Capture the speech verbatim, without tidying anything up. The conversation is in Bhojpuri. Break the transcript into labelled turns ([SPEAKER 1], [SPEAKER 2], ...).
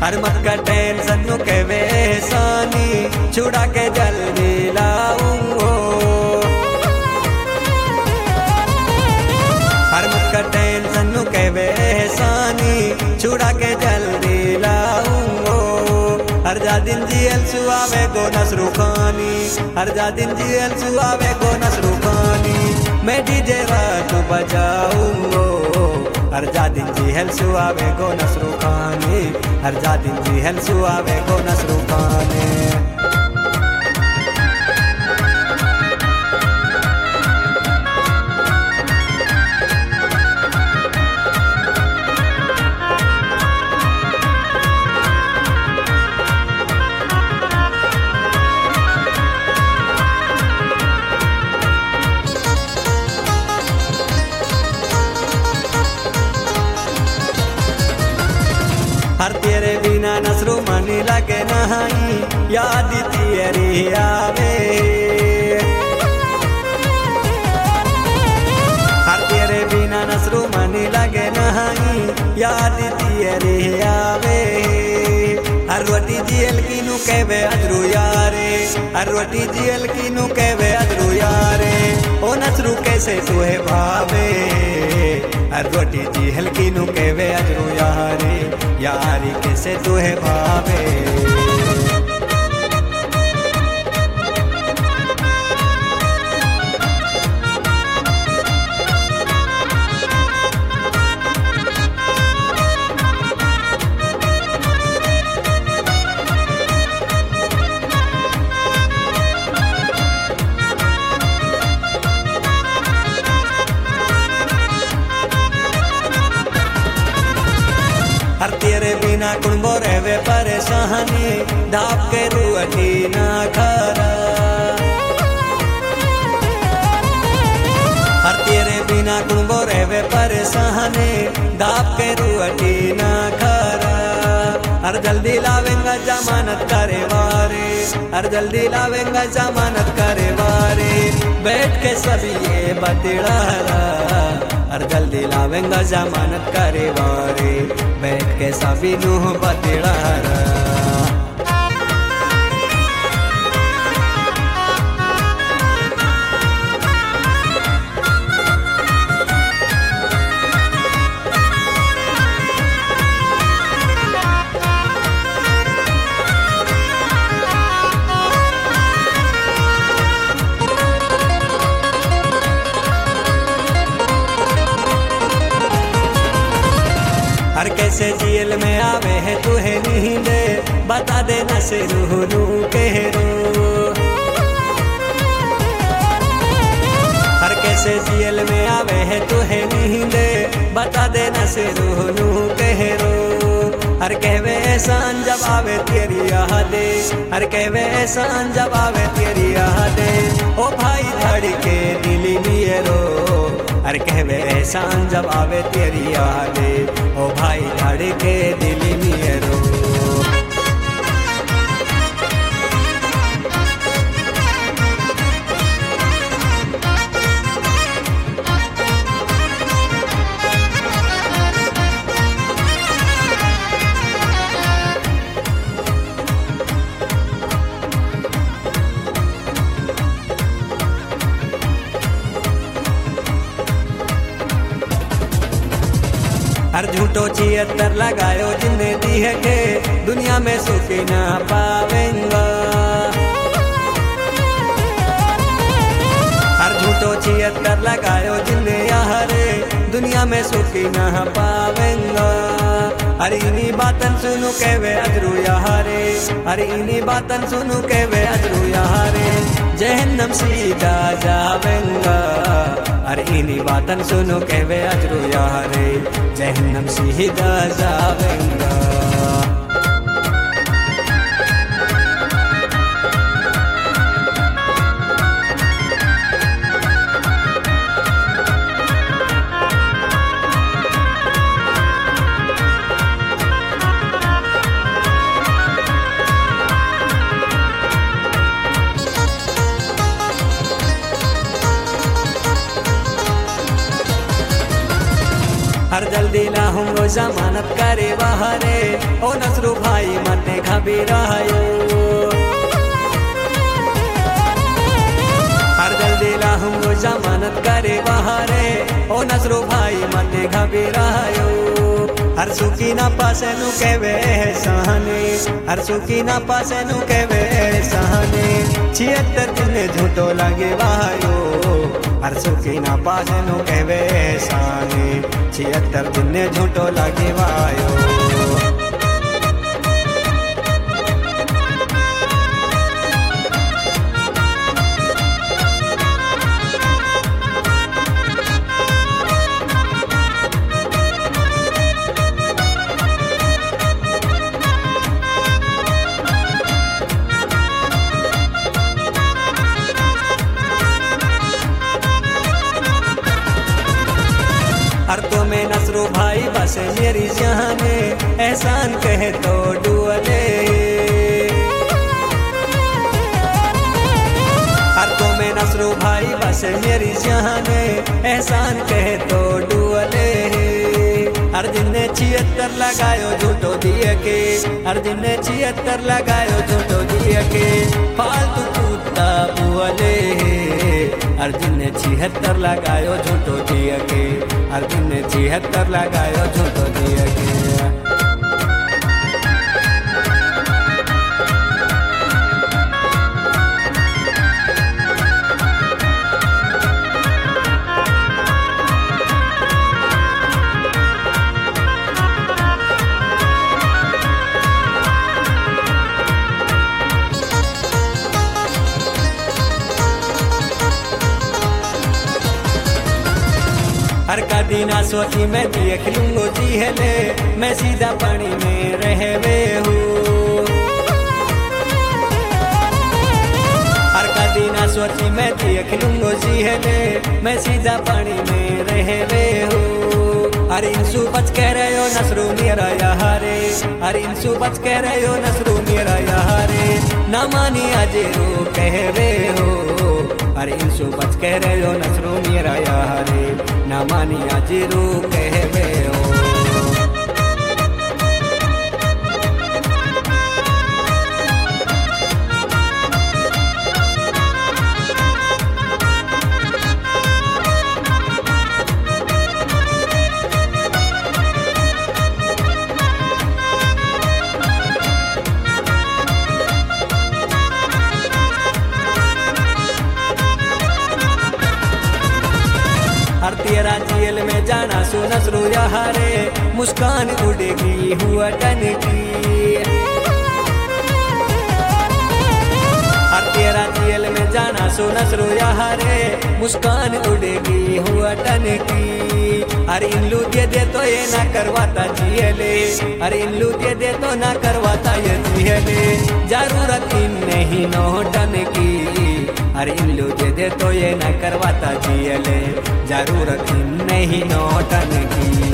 [SPEAKER 1] हर मत का टेंशन नु कहवे सानी छुड़ा के जल्दी लाऊंगो। हर मत का टेंशन नु कहवे सानी छुड़ा के जल्दी लाऊंगो। हर जा दिन जियल सुआवे गो नसरू खानी, हर जा दिन जियल सुआवे गो नसरू खानी, मैं डीजे रात बजाऊंगो। हर जा दिन जियल सुआवे गो नसरू खानी, हर जा दिन जियल सुआवे गो नसरू खानी। हर तेरे बिना नसरू मनी लगे नहीं, याद तेरी आवे। हर तेरे बिना नसरू मनी लगे नहीं, याद तेरी आवे। हर रोटी जियल की नु कहवे अजरू यारे, हर रोटी जियल की नु कहवे अजरू यारे, ओ नसरू कैसे तुहे भावे। हर रोटी जियल की नु कहवे अजरू यारे, यारी कैसे तुहे भावे। हर तेरे बिना कुंबो रहवे परेशानी, दाप के रुअटी ना खरा। हर तेरे बिना कुंबो रहवे परेशानी, दाप के रुअटी ना खरा। हर जल्दी लावेंगा जमानत करे वारे, हर जल्दी लावेंगा जमानत करे वारे, बैठ के सभी ये बतिड़ारा। हर जल्दी लावेंगा जमानत करे वारे, बैठ के सभी नूह बतिड़ारा। हर कैसे जेल में आवे है तुहे नींद, बता दे नसरू नू कहरो। हर कैसे जेल में आवे है तुहे नींद, बता दे नसरू नू कहरो। हर कहवे एहसान जब आवे तेरी यादे, हर कहवे एहसान जब आवे तेरी यादे, ओ भाई धड़के दिली मेरो। हर कहवे एहसान जब आवे तेरी यादे, ओ भाई धड़के दिली मेरो। हर झूठो छिहत्तर लगायो जिन्ने दी है के, दुनिया में सुखी ना पावेंगा। हर झूठो छिहत्तर लगायो जिन्ने यारे, दुनिया में सुखी ना पावेंगा। अरे इन्हीं बातन सुनू कहवे अजरू यारे, अरे इन्हीं बातन सुनू कहवे अजरू यारे, जहन्नम सीधा जावेंगा। अरे इन्हीं बातन सुनू कहवे अजरू यारे, जहन्नम सीधा जावेंगा। हर जल्दी लाऊंगा हमको जमानत करे बहारे ओ नसरू भाई मते घबरायो हर जल्दी ला हमको जमानत करे बहारे ओ नसरू भाई मते घबरायो हर सुखी ना पासे नु केवे सहने हर सुखी ना पासे नु केवे सहने छिहत्तर दिन झूठो लगे वायो हर सुखी ना पासे नु केवे सहने छिहत्तर दिन झूठो लगे वायो हर तो में नसरू भाई बस मेरी जाने एहसान कहे तो डुअले हर तो में नसरू भाई बस मेरी जाने एहसान कहे तो डुअले हर दिन ने छिहत्तर लगायो झूठो दिए के हर दिन ने छिहत्तर लगायो झूठो दिए के फालतू कुत्ता बुअले अर्जुन ने छिहत्तर लगायो झूठो दिए के अर्जुन ने छिहत्तर लगायो झूठो दिए के हर का दिना सोची मैं देख लूंगो जी है ले मैं सीधा पानी में रहवे हूँ हर का दिना सोची मैं देख लूंगो जी है ले मैं सीधा पानी में रहवे हूँ हर इंसू बच कह रहे हो नसरू मेरा यारे हर इंसू बच कह रहे हो नसरू मेरा यारे ना मानी अजेरो कहवे हो हर इंसू बच कह रहे हो नसरू मेरा यारे ना मानी अजेरो कहवे हो हर तेरा जेल में जाना सो नसरू यारे मुस्कान उड़ेगी हुआ टन की हर तेरा जेल में जाना सो नसरू यारे मुस्कान उड़ेगी हुआ टन की अरे इल्लू दे दे तो ये ना करवाता जियले अरे इल्लू दे दे तो ना करवाता ये जियले जरूरत नहीं नोटन की अरे इल्लू दे दे तो ये ना करवाता जियले जरूरत नहीं नोटन की।